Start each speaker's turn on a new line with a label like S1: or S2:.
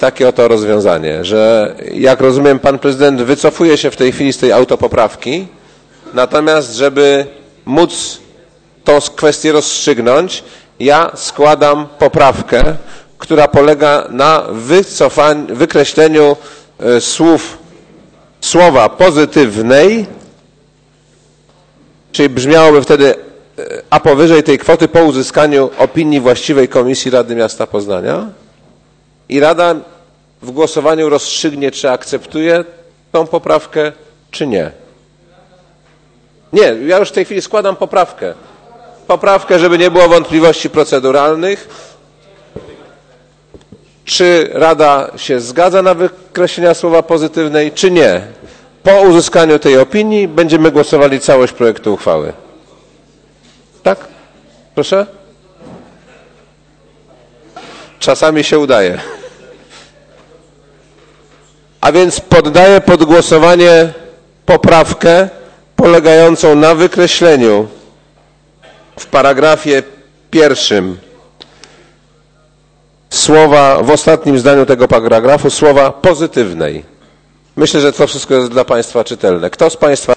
S1: takie oto rozwiązanie, że jak rozumiem, pan prezydent wycofuje się w tej chwili z tej autopoprawki, natomiast żeby móc tą kwestię rozstrzygnąć, ja składam poprawkę, która polega na wykreśleniu słowa pozytywnej, czyli brzmiałoby wtedy a powyżej tej kwoty po uzyskaniu opinii właściwej Komisji Rady Miasta Poznania i Rada w głosowaniu rozstrzygnie, czy akceptuje tą poprawkę, czy nie. Nie, ja już w tej chwili składam poprawkę. Poprawkę, żeby nie było wątpliwości proceduralnych. Czy Rada się zgadza na wykreślenie słowa pozytywnej, czy nie. Po uzyskaniu tej opinii będziemy głosowali całość projektu uchwały. Tak? Proszę? Czasami się udaje. A więc poddaję pod głosowanie poprawkę polegającą na wykreśleniu w paragrafie 1 słowa, w ostatnim zdaniu tego paragrafu, słowa pozytywnej. Myślę, że to wszystko jest dla Państwa czytelne. Kto z Państwa